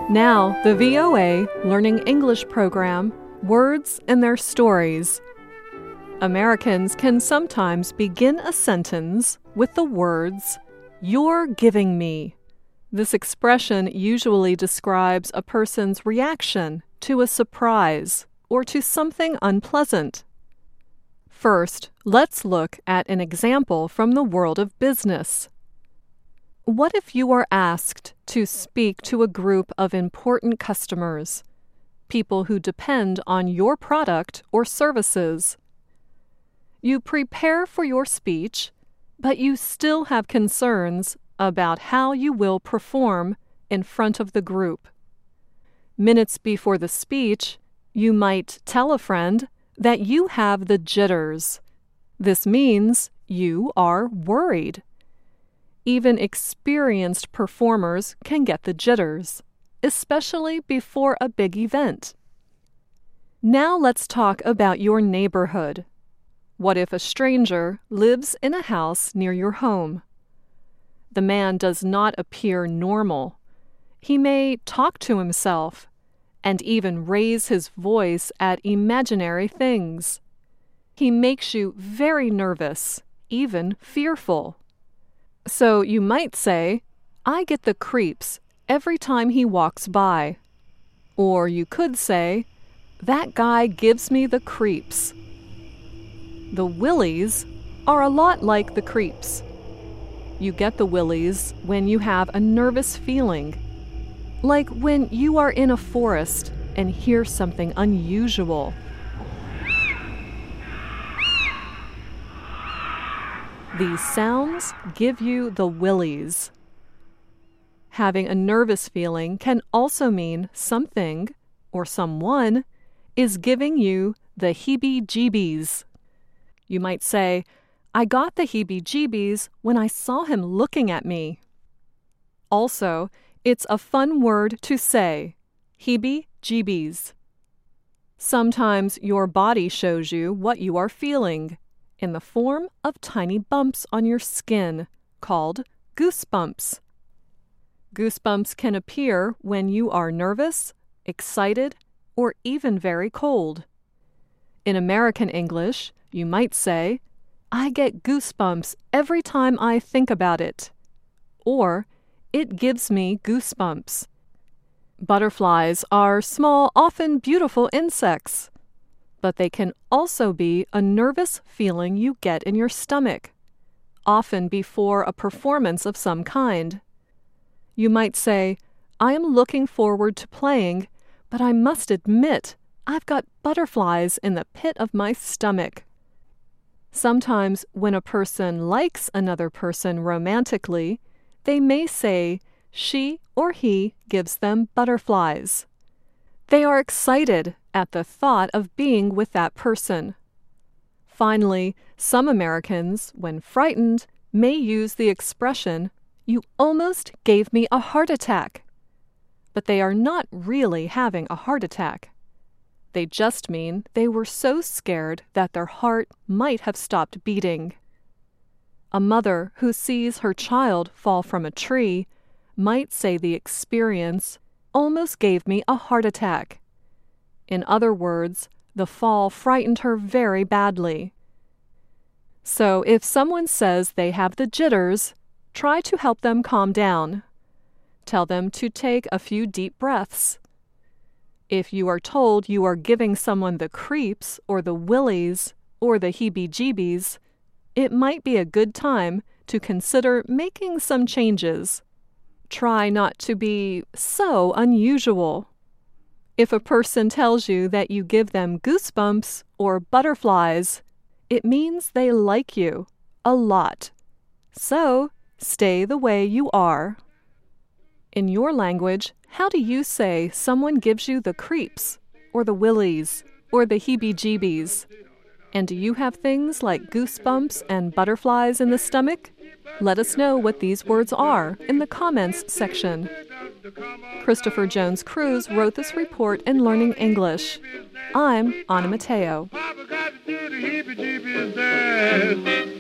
Now, the VOA Learning English program, Words and Their Stories. Americans can sometimes begin a sentence with the words, "You're giving me." This expression usually describes a person's reaction to a surprise or to something unpleasant. First, let's look at an example from the world of business. What if you are asked to speak to a group of important customers, people who depend on your product or services? You prepare for your speech, but you still have concerns about how you will perform in front of the group. Minutes before the speech, you might tell a friend that you have the jitters. This means you are worried. Even experienced performers can get the jitters, especially before a big event. Now let's talk about your neighborhood. What if a stranger lives in a house near your home? The man does not appear normal. He may talk to himself and even raise his voice at imaginary things. He makes you very nervous, even fearful. So you might say, "I get the creeps every time he walks by." Or you could say, "That guy gives me the creeps." The willies are a lot like the creeps. You get the willies when you have a nervous feeling, like when you are in a forest and hear something unusual. These sounds give you the willies. Having a nervous feeling can also mean something or someone is giving you the heebie-jeebies. You might say, "I got the heebie-jeebies when I saw him looking at me." Also, it's a fun word to say, heebie-jeebies. Sometimes your body shows you what you are feeling in the form of tiny bumps on your skin called goosebumps. Goosebumps can appear when you are nervous, excited, or even very cold. In American English, you might say, "I get goosebumps every time I think about it," or "It gives me goosebumps." Butterflies are small, often beautiful insects, but they can also be a nervous feeling you get in your stomach, often before a performance of some kind. You might say, "I am looking forward to playing, but I must admit I've got butterflies in the pit of my stomach." Sometimes when a person likes another person romantically, they may say she or he gives them butterflies. They are excited at the thought of being with that person. Finally, some Americans, when frightened, may use the expression, "You almost gave me a heart attack." But they are not really having a heart attack. They just mean they were so scared that their heart might have stopped beating. A mother who sees her child fall from a tree might say the experience almost gave me a heart attack. In other words, the fall frightened her very badly. So if someone says they have the jitters, try to help them calm down. Tell them to take a few deep breaths. If you are told you are giving someone the creeps or the willies or the heebie-jeebies, it might be a good time to consider making some changes. Try not to be so unusual. If a person tells you that you give them goosebumps or butterflies, it means they like you a lot. So, stay the way you are. In your language, how do you say someone gives you the creeps, or the willies, or the heebie-jeebies? And do you have things like goosebumps and butterflies in the stomach? Let us know what these words are in the comments section. Christopher Jones Cruz wrote this report in Learning English. I'm Anna Mateo.